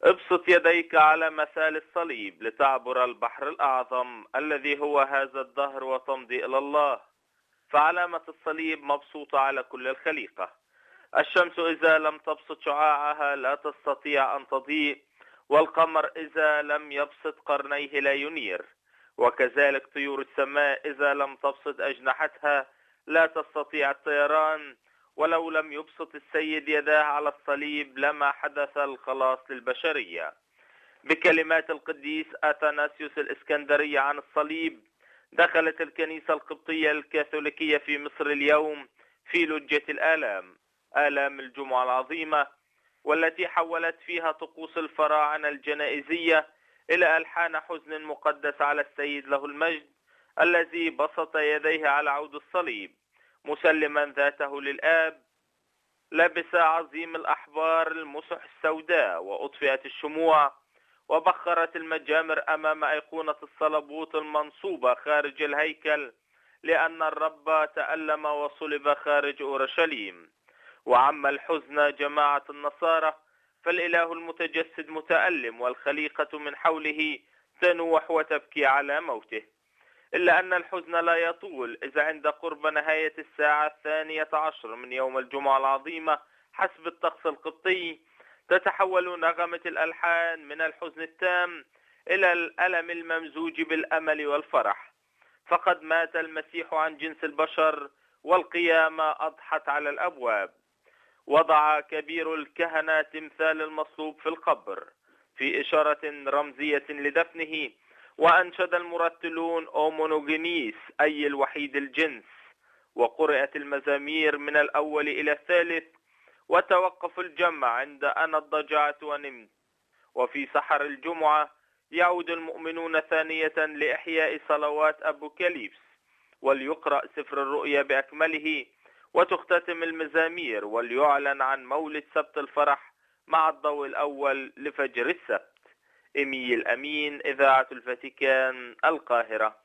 ابسط يديك على مثال الصليب لتعبر البحر الأعظم الذي هو هذا الدهر وتمضي إلى الله. فعلامة الصليب مبسوطة على كل الخليقة. الشمس إذا لم تبسط شعاعها لا تستطيع أن تضيء، والقمر إذا لم يبسط قرنيه لا ينير، وكذلك طيور السماء إذا لم تبسط أجنحتها لا تستطيع الطيران. ولو لم يبسط السيد يداه على الصليب لما حدث الخلاص للبشرية. بكلمات القديس أثناسيوس الإسكندرية عن الصليب: دخلت الكنيسة القبطية الكاثوليكية في مصر اليوم في لجة الآلام، آلام الجمعة العظيمة، والتي حولت فيها طقوس الفراعنة الجنائزية إلى ألحان حزن مقدس على السيد له المجد، الذي بسط يديه على عود الصليب مسلما ذاته للآب. لبس عظيم الأحبار المسح السوداء وأطفئت الشموع وبخرت المجامر أمام أيقونة الصلبوت المنصوبة خارج الهيكل، لأن الرب تألم وصلب خارج أورشليم. وعم الحزن جماعة النصارى، فالإله المتجسد متألم والخليقة من حوله تنوح وتبكي على موته. إلا أن الحزن لا يطول، إذا عند قرب نهاية الساعة 12 من يوم الجمعة العظيمة حسب الطقس القبطي تتحول نغمة الألحان من الحزن التام إلى الألم الممزوج بالأمل والفرح. فقد مات المسيح عن جنس البشر والقيامة أضحت على الأبواب. وضع كبير الكهنة تمثال المصلوب في القبر في إشارة رمزية لدفنه، وأنشد المرتلون أومونوجينيس أي الوحيد الجنس، وقرأت المزامير من الأول إلى الثالث، وتوقف الجمع عند أنا اضطجعت ونمت. وفي سحر الجمعة يعود المؤمنون ثانية لإحياء صلوات أبوكاليبس، وليقرأ سفر الرؤيا بأكمله، وتختتم المزامير، وليعلن عن مولد سبت الفرح مع الضوء الأول لفجر السبت. إيميل أمين، إذاعة الفاتيكان، القاهرة.